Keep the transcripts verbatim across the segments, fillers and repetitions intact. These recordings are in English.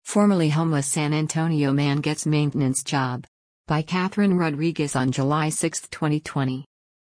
Formerly homeless San Antonio man gets maintenance job. By Catherine Rodriguez on July sixth, twenty twenty.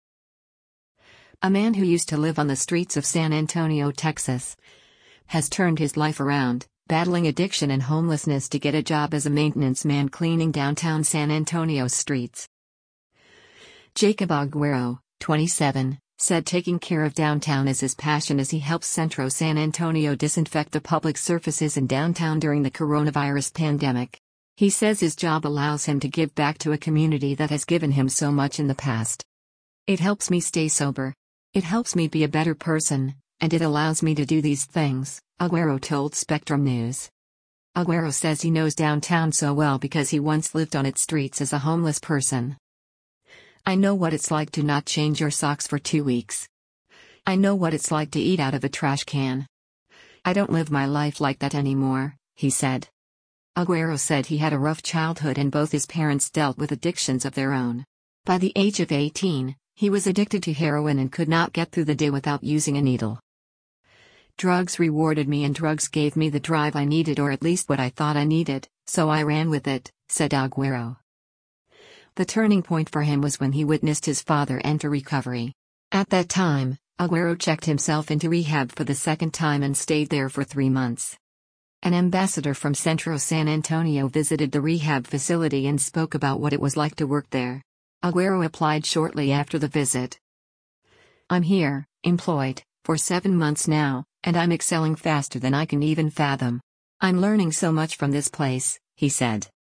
A man who used to live on the streets of San Antonio, Texas, has turned his life around, battling addiction and homelessness to get a job as a maintenance man cleaning downtown San Antonio's streets. Jacob Aguero, twenty-seven, said taking care of downtown is his passion as he helps Centro San Antonio disinfect the public surfaces in downtown during the coronavirus pandemic. He says his job allows him to give back to a community that has given him so much in the past. It helps me stay sober. It helps me be a better person, and it allows me to do these things, Aguero told Spectrum News. Aguero says he knows downtown so well because he once lived on its streets as a homeless person. I know what it's like to not change your socks for two weeks. I know what it's like to eat out of a trash can. I don't live my life like that anymore, he said. Aguero said he had a rough childhood and both his parents dealt with addictions of their own. By the age of eighteen, he was addicted to heroin and could not get through the day without using a needle. Drugs rewarded me and drugs gave me the drive I needed, or at least what I thought I needed, so I ran with it, said Aguero. The turning point for him was when he witnessed his father enter recovery. At that time, Aguero checked himself into rehab for the second time and stayed there for three months. An ambassador from Centro San Antonio visited the rehab facility and spoke about what it was like to work there. Aguero applied shortly after the visit. I'm here, employed, for seven months now, and I'm excelling faster than I can even fathom. I'm learning so much from this place, he said.